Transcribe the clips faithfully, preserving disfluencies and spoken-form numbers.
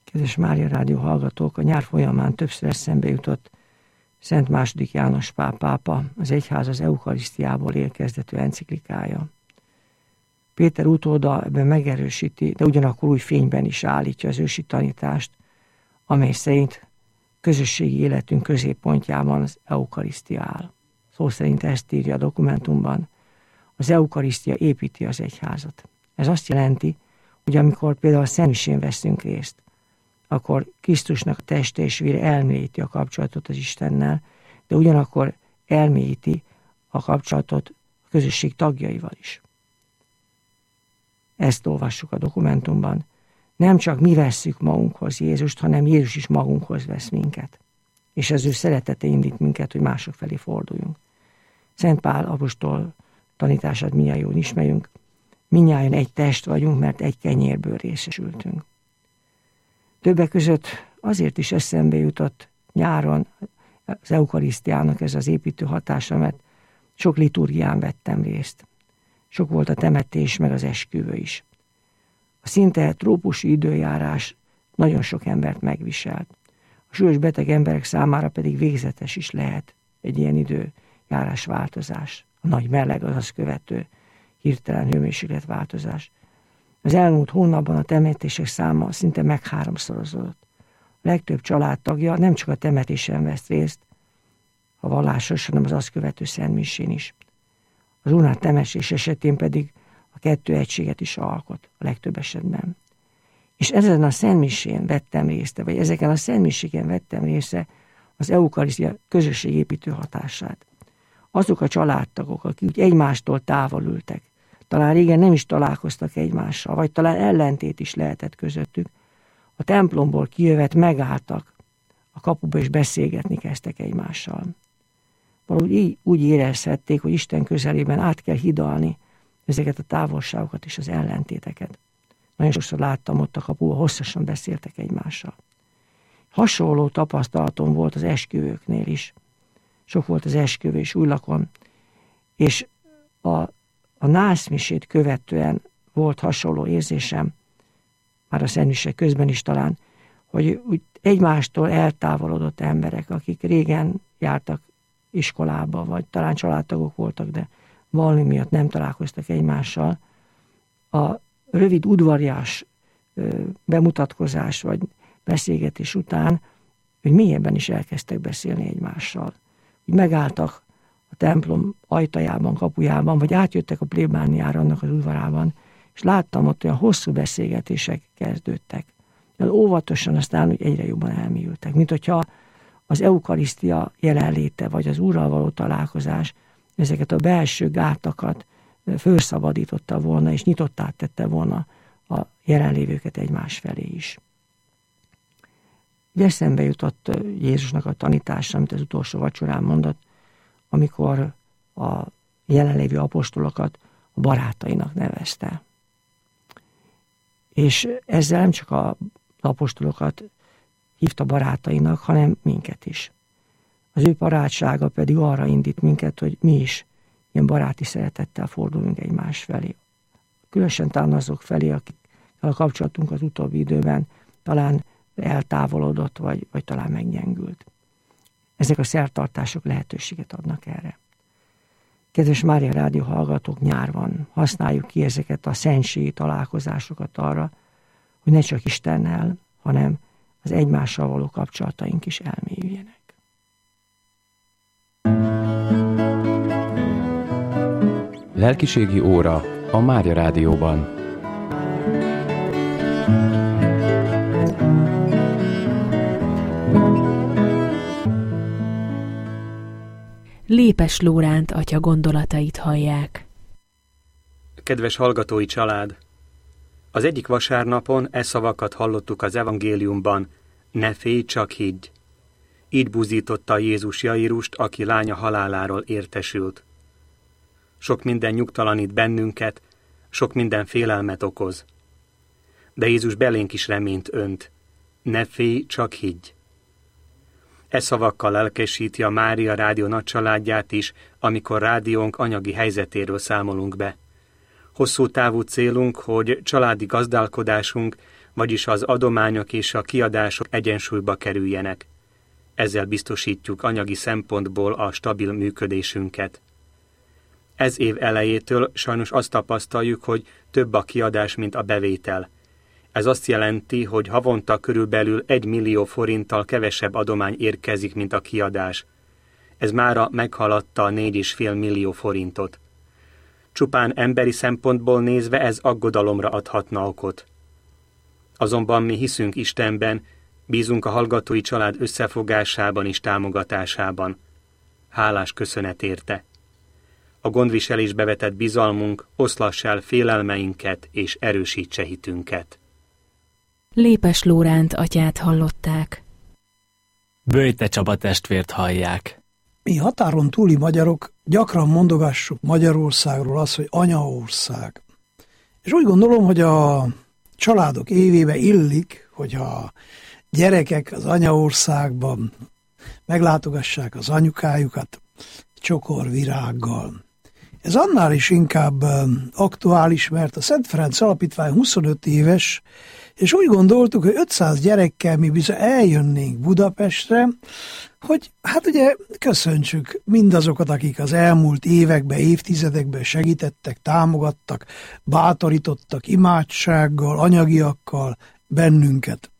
Kedves Mária Rádió hallgatók, a nyár folyamán többször eszembe jutott Szent második János Pál pápa, az egyház az eukarisztiából élkezdetű enciklikája. Péter utóda ebben megerősíti, de ugyanakkor új fényben is állítja az ősi tanítást, amely szerint közösségi életünk középpontjában az eukarisztia áll. Szó szerint ezt írja a dokumentumban, az eukarisztia építi az egyházat. Ez azt jelenti, hogy amikor például a szentmisén veszünk részt, akkor Krisztusnak a teste és vére elmélyíti a kapcsolatot az Istennel, de ugyanakkor elmélyíti a kapcsolatot a közösség tagjaival is. Ezt olvassuk a dokumentumban. Nem csak mi vesszük magunkhoz Jézust, hanem Jézus is magunkhoz vesz minket. És az ő szeretete indít minket, hogy mások felé forduljunk. Szent Pál apostol tanítását mindjárt jól ismerjünk. Mindnyájan egy test vagyunk, mert egy kenyérből részesültünk. Többek között azért is eszembe jutott nyáron az eukarisztiának ez az építő hatása, mert sok liturgián vettem részt. Sok volt a temetés, meg az esküvő is. A szinte trópusi időjárás nagyon sok embert megviselt. A súlyos beteg emberek számára pedig végzetes is lehet egy ilyen időjárás változás. A nagy meleg, az azt követő hirtelen hőmérsékletváltozás. Az elmúlt hónapban a temetések száma szinte megháromszorozódott. A legtöbb családtagja nem csak a temetésen vesz részt, a vallásos, hanem az azt követő szentmisén is. Az unát temetés esetén pedig a kettő egységet is alkot, a legtöbb esetben. És ezen a szentmisén vettem részt, vagy ezeken a szentmiséken vettem részt az eukarisztia közösségépítő hatását. Azok a családtagok, akik úgy egymástól távol ültek, talán régen nem is találkoztak egymással, vagy talán ellentét is lehetett közöttük, a templomból kijövet megálltak a kapuba és beszélgetni kezdtek egymással. Valahogy így, úgy érezhették, hogy Isten közelében át kell hidalni ezeket a távolságokat és az ellentéteket. Nagyon sokszor láttam ott a kapuba, hosszasan beszéltek egymással. Hasonló tapasztalatom volt az esküvőknél is. Sok volt az esküvő és újlakon, és a, a nászmisét követően volt hasonló érzésem, már a szentmisek közben is talán, hogy úgy egymástól eltávolodott emberek, akik régen jártak iskolába, vagy talán családtagok voltak, de valami miatt nem találkoztak egymással. A rövid udvarias bemutatkozás, vagy beszélgetés után, hogy mélyebben is elkezdtek beszélni egymással. Úgy megálltak a templom ajtajában, kapujában, vagy átjöttek a plébániára annak az udvarában, és láttam ott olyan hosszú beszélgetések kezdődtek. Olyan óvatosan aztán úgy egyre jobban elmélyültek, mint hogyha az eukarisztia jelenléte, vagy az Úrral való találkozás ezeket a belső gátakat felszabadította volna, és nyitottá tette volna a jelenlévőket egymás felé is. Ugye eszembe jutott Jézusnak a tanítása, amit az utolsó vacsorán mondott, amikor a jelenlévő apostolokat a barátainak nevezte. És ezzel nem csak az apostolokat hívta barátainak, hanem minket is. Az ő barátsága pedig arra indít minket, hogy mi is ilyen baráti szeretettel fordulunk egymás felé. Különösen talán azok felé, akikkel a kapcsolatunk az utóbbi időben talán eltávolodott, vagy, vagy talán meggyengült. Ezek a szertartások lehetőséget adnak erre. Kedves Mária Rádió hallgatók, nyár van. Használjuk ki ezeket a szentségi találkozásokat arra, hogy ne csak Istennel, hanem az egymással való kapcsolataink is elmélyüljenek. Lelkiségi óra a Mária Rádióban. Lépes Lóránt atya gondolatait hallják. Kedves hallgatói család! Az egyik vasárnapon e szavakat hallottuk az evangéliumban: ne félj, csak higgy. Így buzította Jézus Jairust, aki lánya haláláról értesült. Sok minden nyugtalanít bennünket, sok minden félelmet okoz. De Jézus belénk is reményt önt. Ne félj, csak higgy. E szavakkal lelkesíti a Mária Rádió nagycsaládját is, amikor rádiónk anyagi helyzetéről számolunk be. Hosszú távú célunk, hogy családi gazdálkodásunk vagyis az adományok és a kiadások egyensúlyba kerüljenek. Ezzel biztosítjuk anyagi szempontból a stabil működésünket. Ez év elejétől sajnos azt tapasztaljuk, hogy több a kiadás, mint a bevétel. Ez azt jelenti, hogy havonta körülbelül egy millió forinttal kevesebb adomány érkezik, mint a kiadás. Ez mára meghaladta a négy és fél millió forintot. Csupán emberi szempontból nézve ez aggodalomra adhatna okot. Azonban mi hiszünk Istenben, bízunk a hallgatói család összefogásában és támogatásában. Hálás köszönet érte. A gondviselésbe vetett bizalmunk oszlass el félelmeinket és erősítse hitünket. Lépes Lóránt atyát hallották. Böjte Csaba testvért hallják. Mi határon túli magyarok gyakran mondogassuk Magyarországról azt, hogy anyaország. És úgy gondolom, hogy a családok évébe illik, hogyha a gyerekek az anyaországban meglátogassák az anyukájukat csokorvirággal. Ez annál is inkább aktuális, mert a Szent Ferenc Alapítvány huszonöt éves, és úgy gondoltuk, hogy ötszáz gyerekkel mi bizony eljönnénk Budapestre, hogy hát ugye köszöntsük mindazokat, akik az elmúlt években, évtizedekben segítettek, támogattak, bátorítottak imádsággal, anyagiakkal bennünket.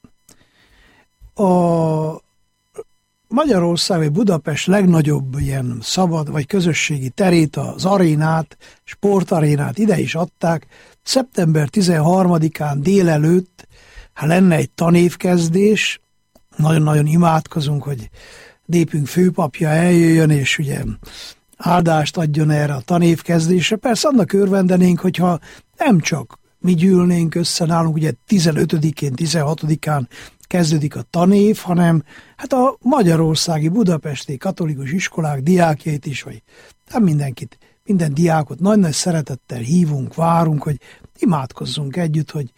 A Magyarország vagy Budapest legnagyobb ilyen szabad vagy közösségi terét, az arénát, sportarénát ide is adták. szeptember tizenharmadikán délelőtt, ha lenne egy tanévkezdés, nagyon-nagyon imádkozunk, hogy népünk főpapja eljöjjön, és ugye áldást adjon erre a tanévkezdésre. Persze annak örvendenénk, hogyha nem csak mi gyűlnénk össze nálunk, ugye tizenötödikén, tizenhatodikán kezdődik a tanév, hanem hát a magyarországi, budapesti katolikus iskolák diákjait is, vagy nem mindenkit, minden diákot nagy-nagy szeretettel hívunk, várunk, hogy imádkozzunk együtt, hogy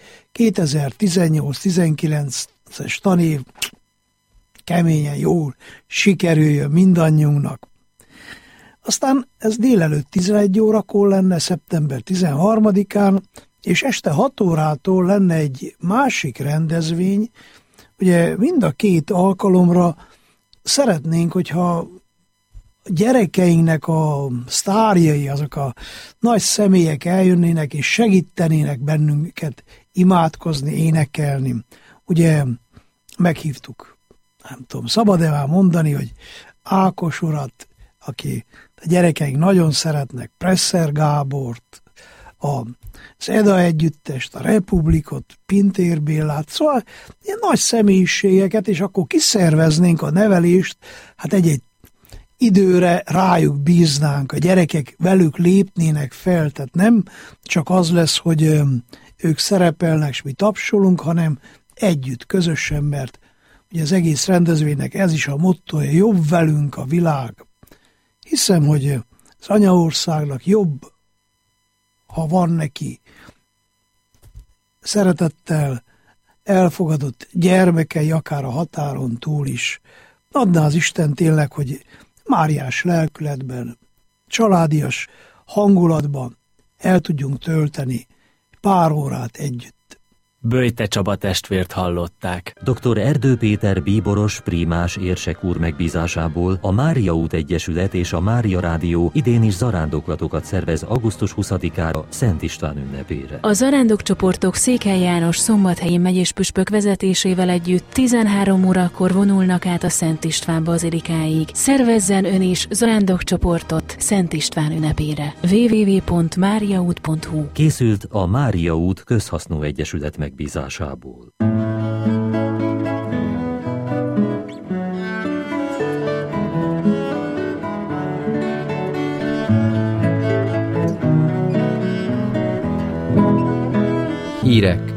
kétezer-tizennyolc-tizenkilences tanév keményen, jól sikerüljön mindannyiunknak. Aztán ez délelőtt tizenegy órakor lenne, szeptember tizenharmadikán, és este hat órától lenne egy másik rendezvény. Ugye mind a két alkalomra szeretnénk, hogyha gyerekeinknek a sztárjai, azok a nagy személyek eljönnének és segítenének bennünket imádkozni, énekelni. Ugye meghívtuk, nem tudom, szabad-e már mondani, hogy Ákos urat, aki a gyerekeink nagyon szeretnek, Presser Gábort, a az Eda együttest, a Republikot, Pintér Bélát, szóval ilyen nagy személyiségeket, és akkor kiszerveznénk a nevelést, hát egy-egy időre rájuk bíznánk, a gyerekek velük lépnének fel, tehát nem csak az lesz, hogy ők szerepelnek, és mi tapsolunk, hanem együtt, közösen, mert ugye az egész rendezvénynek ez is a mottoja, jobb velünk a világ. Hiszem, hogy az anyaországnak jobb, ha van neki szeretettel elfogadott gyermekei, akár a határon túl is. Adná az Isten tényleg, hogy máriás lelkületben, családias hangulatban el tudjunk tölteni pár órát együtt. Böjte Csaba testvért hallották. doktor Erdő Péter bíboros prímás érsek úr megbízásából a Mária út Egyesület és a Mária Rádió idén is zarándoklatokat szervez augusztus huszadikára Szent István ünnepére. A zarándokcsoportok Székely János szombathelyi megyéspüspök vezetésével együtt tizenhárom órakor vonulnak át a Szent István bazilikáig. Szervezzen ön is zarándokcsoportot Szent István ünnepére. double-u double-u double-u pont máriaút pont hu Készült a Mária út Közhasznú Egyesület megbízásából. Hírek